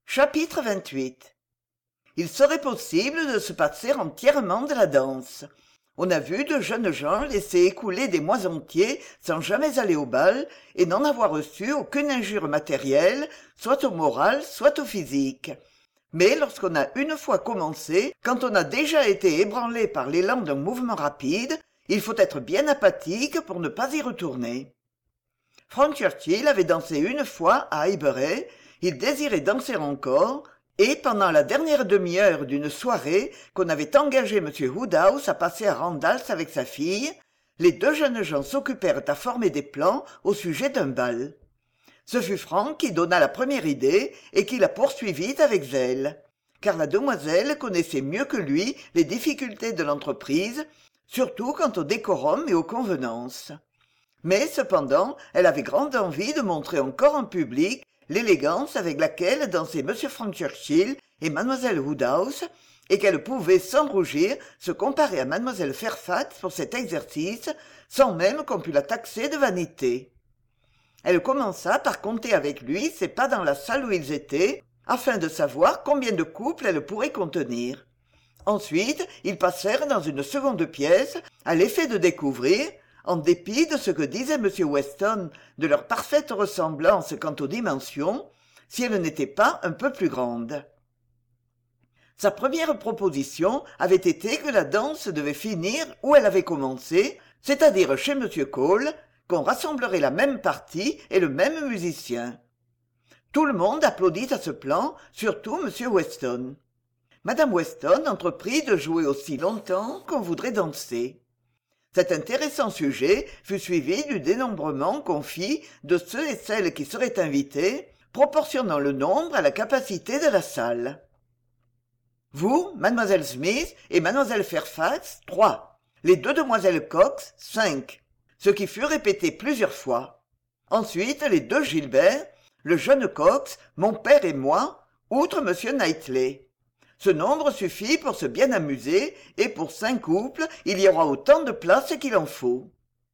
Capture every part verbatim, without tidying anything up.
Chapitre vingt-huit. Il serait possible de se passer entièrement de la danse. On a vu de jeunes gens laisser écouler des mois entiers sans jamais aller au bal et n'en avoir reçu aucune injure matérielle, soit au moral, soit au physique. Mais lorsqu'on a une fois commencé, quand on a déjà été ébranlé par l'élan d'un mouvement rapide, il faut être bien apathique pour ne pas y retourner. Frank Churchill avait dansé une fois à Highbury, il désirait danser encore, et pendant la dernière demi-heure d'une soirée qu'on avait engagé M. Woodhouse à passer à Randalls avec sa fille, les deux jeunes gens s'occupèrent à former des plans au sujet d'un bal. Ce fut Frank qui donna la première idée et qui la poursuivit avec zèle, car la demoiselle connaissait mieux que lui les difficultés de l'entreprise, surtout quant au décorum et aux convenances. Mais cependant, elle avait grande envie de montrer encore en public l'élégance avec laquelle dansaient M. Frank Churchill et Mlle Woodhouse, et qu'elle pouvait sans rougir se comparer à Mlle Fairfax pour cet exercice, sans même qu'on pût la taxer de vanité. Elle commença par compter avec lui ses pas dans la salle où ils étaient, afin de savoir combien de couples elle pourrait contenir. Ensuite, ils passèrent dans une seconde pièce, à l'effet de découvrir, en dépit de ce que disait M. Weston de leur parfaite ressemblance quant aux dimensions, si elle n'était pas un peu plus grande. Sa première proposition avait été que la danse devait finir où elle avait commencé, c'est-à-dire chez M. Cole, qu'on rassemblerait la même partie et le même musicien. Tout le monde applaudit à ce plan, surtout M. Weston. Mme Weston entreprit de jouer aussi longtemps qu'on voudrait danser. Cet intéressant sujet fut suivi du dénombrement qu'on fit de ceux et celles qui seraient invités, proportionnant le nombre à la capacité de la salle. Vous, mademoiselle Smith et mademoiselle Fairfax, trois. Les deux demoiselles Cox, cinq. Ce qui fut répété plusieurs fois. Ensuite, les deux Gilbert, le jeune Cox, mon père et moi, outre M. Knightley. Ce nombre suffit pour se bien amuser, et pour cinq couples, il y aura autant de place qu'il en faut.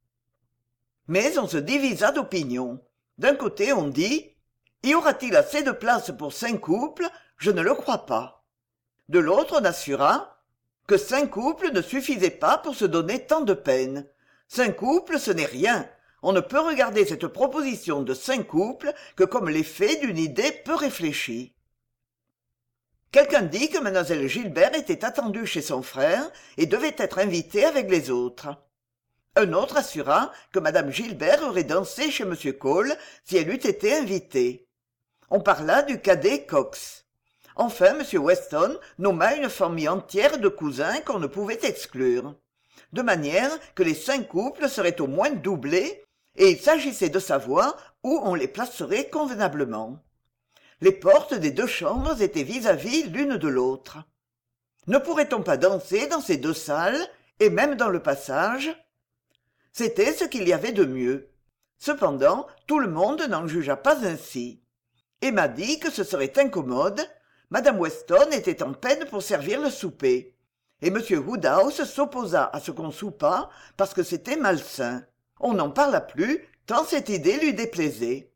Mais on se divisa d'opinion. D'un côté, on dit « Y aura-t-il assez de place pour cinq couples ? Je ne le crois pas. » De l'autre, on assura que cinq couples ne suffisaient pas pour se donner tant de peine. Cinq couples, ce n'est rien. On ne peut regarder cette proposition de cinq couples que comme l'effet d'une idée peu réfléchie. Quelqu'un dit que Mlle Gilbert était attendue chez son frère et devait être invitée avec les autres. Un autre assura que Mme Gilbert aurait dansé chez M. Cole si elle eût été invitée. On parla du cadet Cox. Enfin, M. Weston nomma une famille entière de cousins qu'on ne pouvait exclure, de manière que les cinq couples seraient au moins doublés, et il s'agissait de savoir où on les placerait convenablement. Les portes des deux chambres étaient vis-à-vis l'une de l'autre. Ne pourrait-on pas danser dans ces deux salles, et même dans le passage ? C'était ce qu'il y avait de mieux. Cependant, tout le monde n'en jugea pas ainsi. Emma dit que ce serait incommode, Madame Weston était en peine pour servir le souper, et M. Woodhouse s'opposa à ce qu'on soupât parce que c'était malsain. On n'en parla plus, tant cette idée lui déplaisait.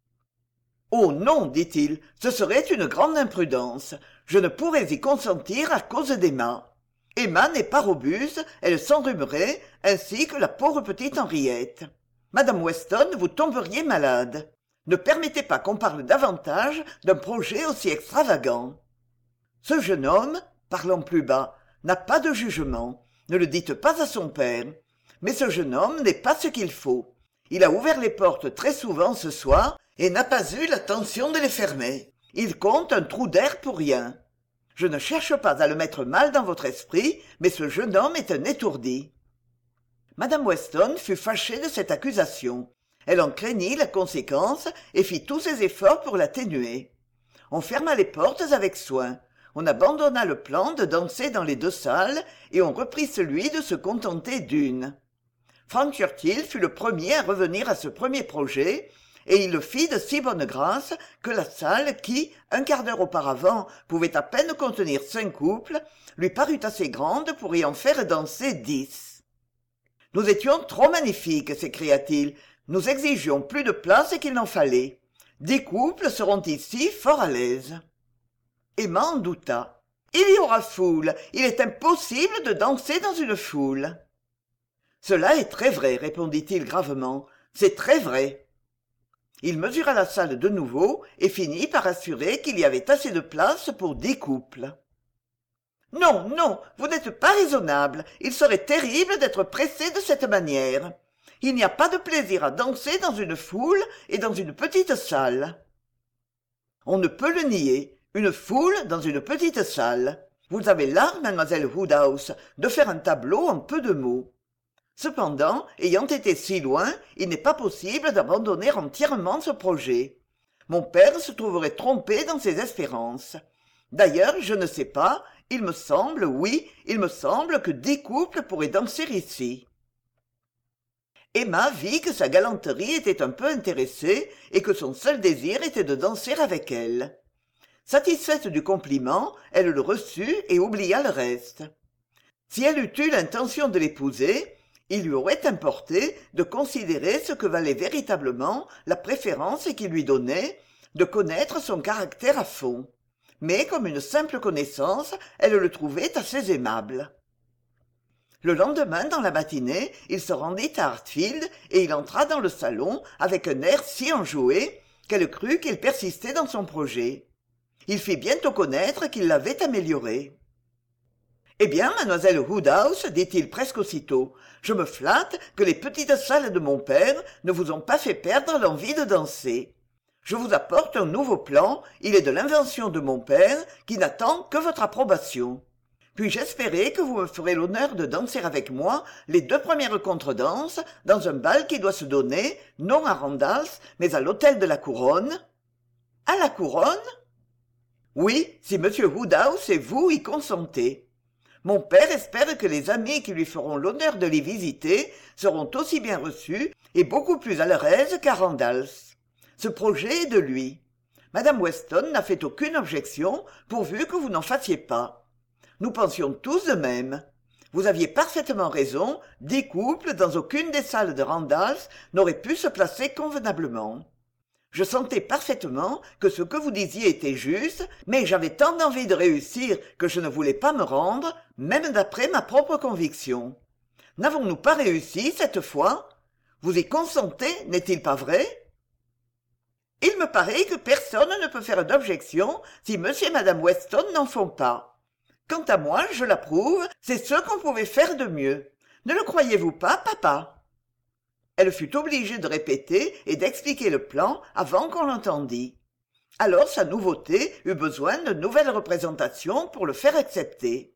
« Oh non, dit-il, ce serait une grande imprudence. Je ne pourrais y consentir à cause d'Emma. Emma n'est pas robuste, elle s'enrhumerait, ainsi que la pauvre petite Henriette. Madame Weston, vous tomberiez malade. Ne permettez pas qu'on parle davantage d'un projet aussi extravagant. Ce jeune homme, parlant plus bas, n'a pas de jugement. Ne le dites pas à son père. Mais ce jeune homme n'est pas ce qu'il faut. Il a ouvert les portes très souvent ce soir, et n'a pas eu l'attention de les fermer. Il compte un trou d'air pour rien. Je ne cherche pas à le mettre mal dans votre esprit, mais ce jeune homme est un étourdi. » Madame Weston fut fâchée de cette accusation. Elle en craignit la conséquence et fit tous ses efforts pour l'atténuer. On ferma les portes avec soin. On abandonna le plan de danser dans les deux salles et on reprit celui de se contenter d'une. Frank Churchill fut le premier à revenir à ce premier projet, et il le fit de si bonne grâce que la salle qui, un quart d'heure auparavant, pouvait à peine contenir cinq couples, lui parut assez grande pour y en faire danser dix. « Nous étions trop magnifiques, s'écria-t-il. Nous exigions plus de place qu'il n'en fallait. Dix couples seront ici fort à l'aise. » Emma en douta. Il y aura foule. Il est impossible de danser dans une foule. Cela est très vrai, répondit-il gravement. C'est très vrai. Il mesura la salle de nouveau et finit par assurer qu'il y avait assez de place pour dix couples. Non, non, vous n'êtes pas raisonnable. Il serait terrible d'être pressé de cette manière. Il n'y a pas de plaisir à danser dans une foule et dans une petite salle. On ne peut le nier. Une foule dans une petite salle. Vous avez l'art, mademoiselle Woodhouse, de faire un tableau en peu de mots. Cependant, ayant été si loin, il n'est pas possible d'abandonner entièrement ce projet. Mon père se trouverait trompé dans ses espérances. D'ailleurs, je ne sais pas, il me semble, oui, il me semble que dix couples pourraient danser ici. Emma vit que sa galanterie était un peu intéressée et que son seul désir était de danser avec elle. Satisfaite du compliment, elle le reçut et oublia le reste. Si elle eût eu l'intention de l'épouser, il lui aurait importé de considérer ce que valait véritablement la préférence qu'il lui donnait, de connaître son caractère à fond. Mais comme une simple connaissance, elle le trouvait assez aimable. Le lendemain, dans la matinée, il se rendit à Hartfield et il entra dans le salon avec un air si enjoué qu'elle crut qu'il persistait dans son projet. Il fit bientôt connaître qu'il l'avait amélioré. « Eh bien, mademoiselle Woodhouse, dit-il presque aussitôt, je me flatte que les petites salles de mon père ne vous ont pas fait perdre l'envie de danser. Je vous apporte un nouveau plan, il est de l'invention de mon père, qui n'attend que votre approbation. Puis-je espérer que vous me ferez l'honneur de danser avec moi les deux premières contredanses dans un bal qui doit se donner, non à Randalls, mais à l'hôtel de la Couronne? À la Couronne? Oui, si M. Woodhouse et vous y consentez. Mon père espère que les amis qui lui feront l'honneur de les visiter seront aussi bien reçus et beaucoup plus à leur aise qu'à Randalls. Ce projet est de lui. Madame Weston n'a fait aucune objection pourvu que vous n'en fassiez pas. Nous pensions tous de même. Vous aviez parfaitement raison, dix couples dans aucune des salles de Randalls n'auraient pu se placer convenablement. Je sentais parfaitement que ce que vous disiez était juste, mais j'avais tant d'envie de réussir que je ne voulais pas me rendre, même d'après ma propre conviction. N'avons-nous pas réussi cette fois? Vous y consentez, n'est-il pas vrai? Il me paraît que personne ne peut faire d'objection si monsieur et madame Weston n'en font pas. Quant à moi, je l'approuve, c'est ce qu'on pouvait faire de mieux. Ne le croyez-vous pas, papa? Elle fut obligée de répéter et d'expliquer le plan avant qu'on l'entendît. Alors sa nouveauté eut besoin de nouvelles représentations pour le faire accepter.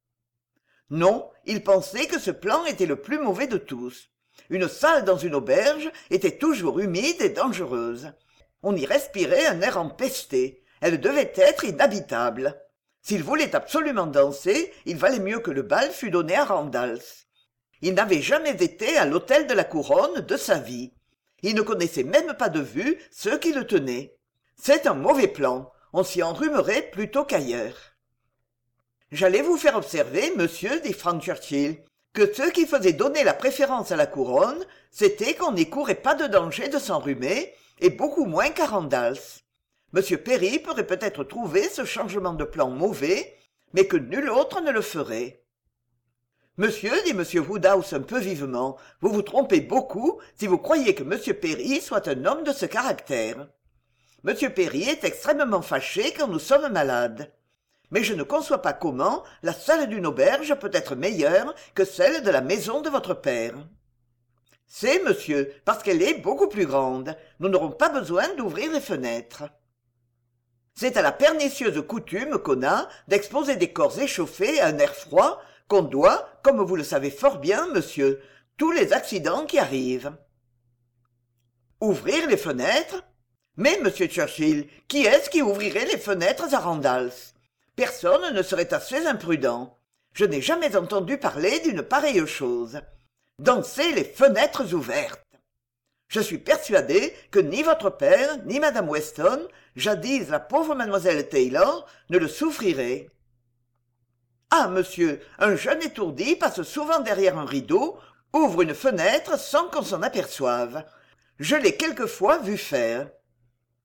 Non, il pensait que ce plan était le plus mauvais de tous. Une salle dans une auberge était toujours humide et dangereuse. On y respirait un air empesté. Elle devait être inhabitable. S'il voulait absolument danser, il valait mieux que le bal fût donné à Randalls. Il n'avait jamais été à l'hôtel de la Couronne de sa vie. Il ne connaissait même pas de vue ceux qui le tenaient. C'est un mauvais plan. On s'y enrhumerait plutôt qu'ailleurs. J'allais vous faire observer, monsieur, dit Frank Churchill, que ce qui faisait donner la préférence à la Couronne, c'était qu'on n'y courait pas de danger de s'enrhumer, et beaucoup moins qu'à Randalls. Monsieur Perry pourrait peut-être trouver ce changement de plan mauvais, mais que nul autre ne le ferait. Monsieur, dit M. Woodhouse un peu vivement, vous vous trompez beaucoup si vous croyez que M. Perry soit un homme de ce caractère. M. Perry est extrêmement fâché quand nous sommes malades. Mais je ne conçois pas comment la salle d'une auberge peut être meilleure que celle de la maison de votre père. C'est, monsieur, parce qu'elle est beaucoup plus grande. Nous n'aurons pas besoin d'ouvrir les fenêtres. C'est à la pernicieuse coutume qu'on a d'exposer des corps échauffés à un air froid qu'on doit, comme vous le savez fort bien, monsieur, tous les accidents qui arrivent. Ouvrir les fenêtres? Mais, monsieur Churchill, qui est-ce qui ouvrirait les fenêtres à Randalls? Personne ne serait assez imprudent. Je n'ai jamais entendu parler d'une pareille chose. Danser les fenêtres ouvertes. Je suis persuadé que ni votre père, ni madame Weston, jadis la pauvre mademoiselle Taylor, ne le souffriraient. Ah, monsieur, un jeune étourdi passe souvent derrière un rideau, ouvre une fenêtre sans qu'on s'en aperçoive. Je l'ai quelquefois vu faire.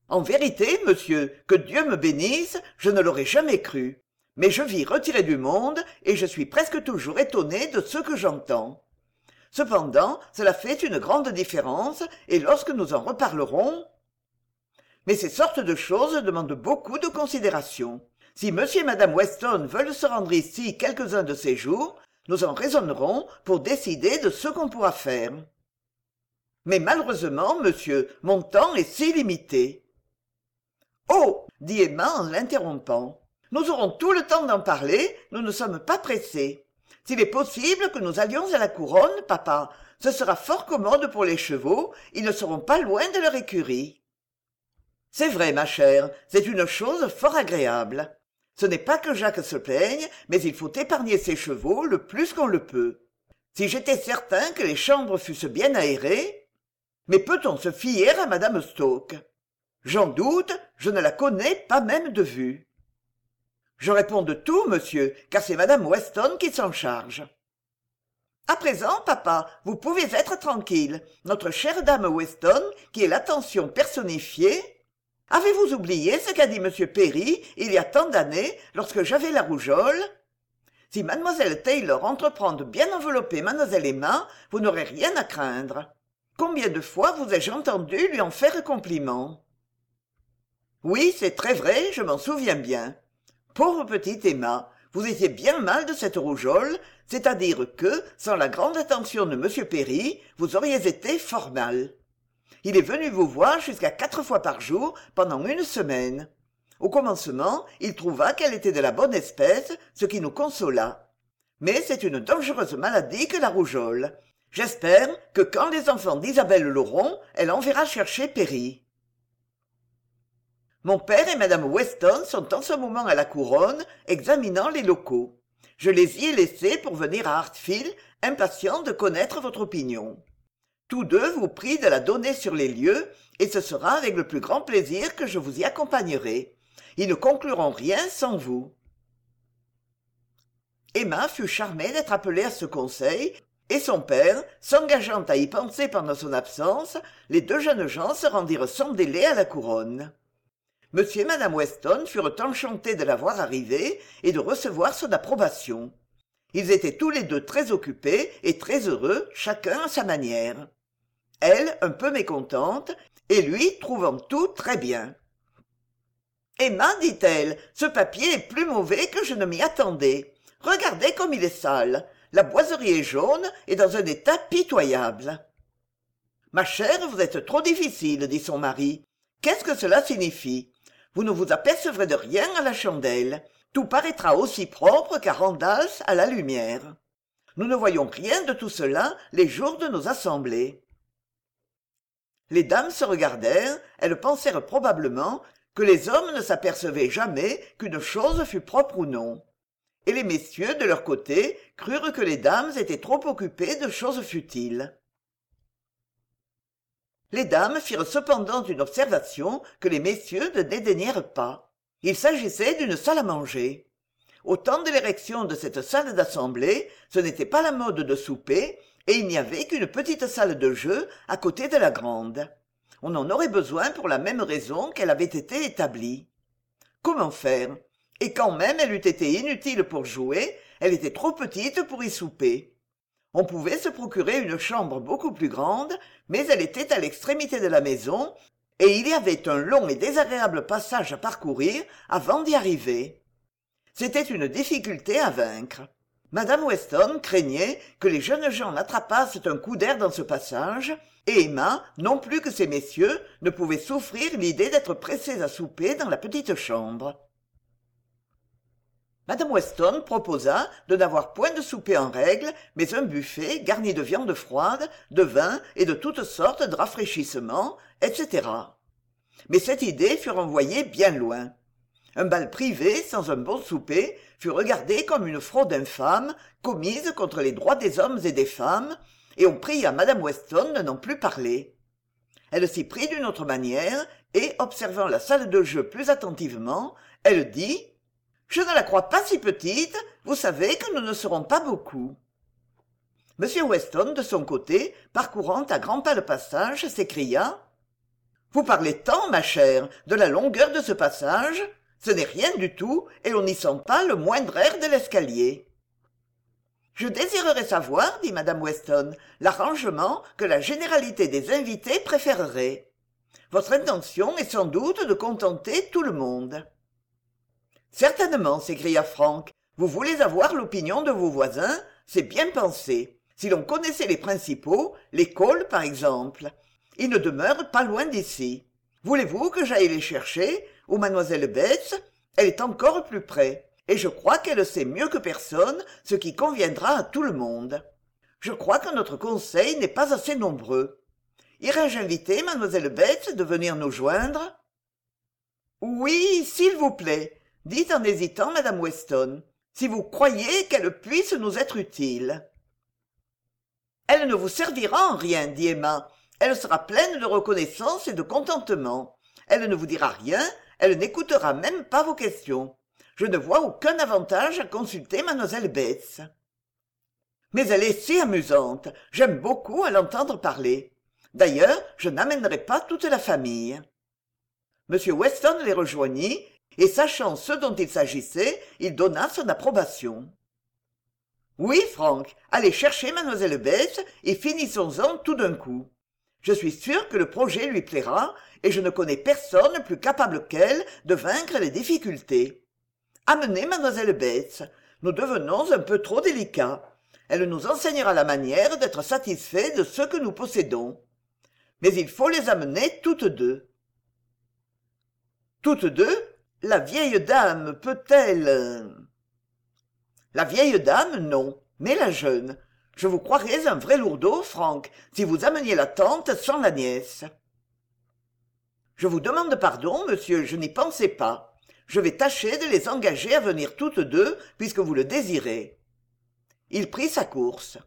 En vérité, monsieur, que Dieu me bénisse, je ne l'aurais jamais cru. Mais je vis retiré du monde, et je suis presque toujours étonné de ce que j'entends. Cependant, cela fait une grande différence, et lorsque nous en reparlerons... Mais ces sortes de choses demandent beaucoup de considération. Si monsieur et madame Weston veulent se rendre ici quelques-uns de ces jours, nous en raisonnerons pour décider de ce qu'on pourra faire. Mais malheureusement, monsieur, mon temps est si limité. Oh, dit Emma en l'interrompant, nous aurons tout le temps d'en parler, nous ne sommes pas pressés. S'il est possible que nous allions à la couronne, papa, ce sera fort commode pour les chevaux, ils ne seront pas loin de leur écurie. C'est vrai, ma chère, c'est une chose fort agréable. Ce n'est pas que Jacques se plaigne, mais il faut épargner ses chevaux le plus qu'on le peut. Si j'étais certain que les chambres fussent bien aérées... Mais peut-on se fier à madame Stoke? J'en doute, je ne la connais pas même de vue. Je réponds de tout, monsieur, car c'est madame Weston qui s'en charge. À présent, papa, vous pouvez être tranquille. Notre chère dame Weston, qui est l'attention personnifiée... Avez-vous oublié ce qu'a dit monsieur Perry il y a tant d'années, lorsque j'avais la rougeole? Si mademoiselle Taylor entreprend de bien envelopper mademoiselle Emma, vous n'aurez rien à craindre. Combien de fois vous ai-je entendu lui en faire compliment? Oui, c'est très vrai, je m'en souviens bien. Pauvre petite Emma, vous étiez bien mal de cette rougeole, c'est-à-dire que, sans la grande attention de monsieur Perry, vous auriez été fort mal. Il est venu vous voir jusqu'à quatre fois par jour pendant une semaine. Au commencement, il trouva qu'elle était de la bonne espèce, ce qui nous consola. Mais c'est une dangereuse maladie que la rougeole. J'espère que quand les enfants d'Isabelle l'auront, elle enverra chercher Perry. Mon père et madame Weston sont en ce moment à la couronne, examinant les locaux. Je les y ai laissés pour venir à Hartfield, impatients de connaître votre opinion. Tous deux vous prient de la donner sur les lieux, et ce sera avec le plus grand plaisir que je vous y accompagnerai. Ils ne concluront rien sans vous. Emma fut charmée d'être appelée à ce conseil, et son père, s'engageant à y penser pendant son absence, les deux jeunes gens se rendirent sans délai à la couronne. Monsieur et madame Weston furent enchantés de la voir arriver et de recevoir son approbation. Ils étaient tous les deux très occupés et très heureux, chacun à sa manière. Elle, un peu mécontente, et lui, trouvant tout très bien. « Emma, dit-elle, ce papier est plus mauvais que je ne m'y attendais. Regardez comme il est sale. La boiserie est jaune et dans un état pitoyable. »« Ma chère, vous êtes trop difficile, dit son mari. Qu'est-ce que cela signifie? Vous ne vous apercevrez de rien à la chandelle. Tout paraîtra aussi propre qu'à Randalls à la lumière. Nous ne voyons rien de tout cela les jours de nos assemblées. » Les dames se regardèrent, elles pensèrent probablement que les hommes ne s'apercevaient jamais qu'une chose fût propre ou non. Et les messieurs, de leur côté, crurent que les dames étaient trop occupées de choses futiles. Les dames firent cependant une observation que les messieurs ne dédaignèrent pas. Il s'agissait d'une salle à manger. Au temps de l'érection de cette salle d'assemblée, ce n'était pas la mode de souper, et il n'y avait qu'une petite salle de jeu à côté de la grande. On en aurait besoin pour la même raison qu'elle avait été établie. Comment faire? Et quand même elle eût été inutile pour jouer, elle était trop petite pour y souper. On pouvait se procurer une chambre beaucoup plus grande, mais elle était à l'extrémité de la maison, et il y avait un long et désagréable passage à parcourir avant d'y arriver. C'était une difficulté à vaincre. Madame Weston craignait que les jeunes gens n'attrapassent un coup d'air dans ce passage, et Emma, non plus que ces messieurs, ne pouvait souffrir l'idée d'être pressés à souper dans la petite chambre. Madame Weston proposa de n'avoir point de souper en règle, mais un buffet garni de viande froide, de vin et de toutes sortes de rafraîchissements, et cetera. Mais cette idée fut renvoyée bien loin. Un bal privé, sans un bon souper, fut regardé comme une fraude infâme, commise contre les droits des hommes et des femmes, et on pria madame Weston de n'en plus parler. Elle s'y prit d'une autre manière, et, observant la salle de jeu plus attentivement, elle dit « Je ne la crois pas si petite, vous savez que nous ne serons pas beaucoup. » Monsieur Weston, de son côté, parcourant à grands pas le passage, s'écria Vous parlez tant, ma chère, de la longueur de ce passage. Ce n'est rien du tout, et l'on n'y sent pas le moindre air de l'escalier. Je désirerais savoir, dit madame Weston, l'arrangement que la généralité des invités préférerait. Votre intention est sans doute de contenter tout le monde. Certainement, s'écria Frank. Vous voulez avoir l'opinion de vos voisins, c'est bien pensé. Si l'on connaissait les principaux, l'école par exemple, ils ne demeurent pas loin d'ici. Voulez-vous que j'aille les chercher, ou mademoiselle Bates? Elle est encore plus près, et je crois qu'elle sait mieux que personne ce qui conviendra à tout le monde. Je crois que notre conseil n'est pas assez nombreux. Irais-je inviter mademoiselle Bates de venir nous joindre? Oui, s'il vous plaît, dit en hésitant madame Weston, si vous croyez qu'elle puisse nous être utile. Elle ne vous servira en rien, dit Emma. Elle sera pleine de reconnaissance et de contentement. Elle ne vous dira rien, elle n'écoutera même pas vos questions. Je ne vois aucun avantage à consulter mademoiselle Bates. Mais elle est si amusante, j'aime beaucoup à l'entendre parler. D'ailleurs, je n'amènerai pas toute la famille. Monsieur Weston les rejoignit, et sachant ce dont il s'agissait, il donna son approbation. Oui, Frank, allez chercher mademoiselle Bates et finissons-en tout d'un coup. Je suis sûr que le projet lui plaira, et je ne connais personne plus capable qu'elle de vaincre les difficultés. Amenez mademoiselle Bates. Nous devenons un peu trop délicats. Elle nous enseignera la manière d'être satisfaits de ce que nous possédons. Mais il faut les amener toutes deux. Toutes deux? La vieille dame peut-elle... La vieille dame, non, mais la jeune. Je vous croirais un vrai lourdeau, Frank, si vous ameniez la tante sans la nièce. Je vous demande pardon, monsieur, je n'y pensais pas. Je vais tâcher de les engager à venir toutes deux, puisque vous le désirez. Il prit sa course.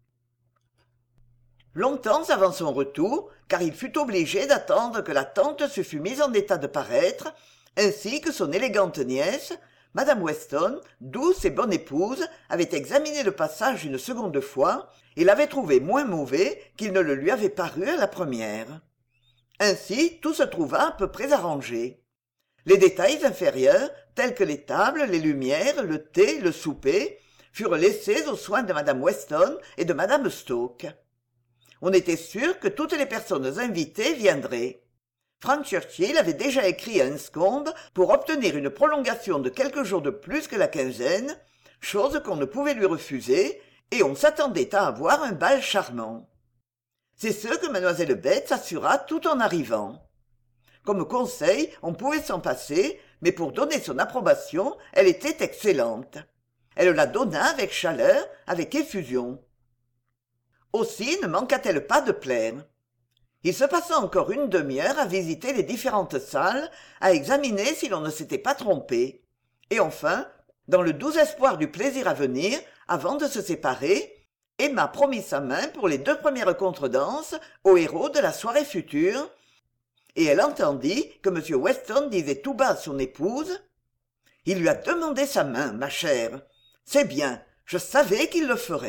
Longtemps avant son retour, car il fut obligé d'attendre que la tante se fût mise en état de paraître, ainsi que son élégante nièce, madame Weston, douce et bonne épouse, avait examiné le passage une seconde fois et l'avait trouvé moins mauvais qu'il ne le lui avait paru à la première. Ainsi, tout se trouva à peu près arrangé. Les détails inférieurs, tels que les tables, les lumières, le thé, le souper, furent laissés aux soins de madame Weston et de madame Stoke. On était sûr que toutes les personnes invitées viendraient. Frank Churchill avait déjà écrit à Enscombe pour obtenir une prolongation de quelques jours de plus que la quinzaine, chose qu'on ne pouvait lui refuser, et on s'attendait à avoir un bal charmant. C'est ce que mademoiselle Bates assura tout en arrivant. Comme conseil, on pouvait s'en passer, mais pour donner son approbation, elle était excellente. Elle la donna avec chaleur, avec effusion. Aussi ne manqua-t-elle pas de plaire. Il se passa encore une demi-heure à visiter les différentes salles, à examiner si l'on ne s'était pas trompé. Et enfin, dans le doux espoir du plaisir à venir, avant de se séparer, Emma promit sa main pour les deux premières contredanses au héros de la soirée future, et elle entendit que M. Weston disait tout bas à son épouse « Il lui a demandé sa main, ma chère. C'est bien, je savais qu'il le ferait. »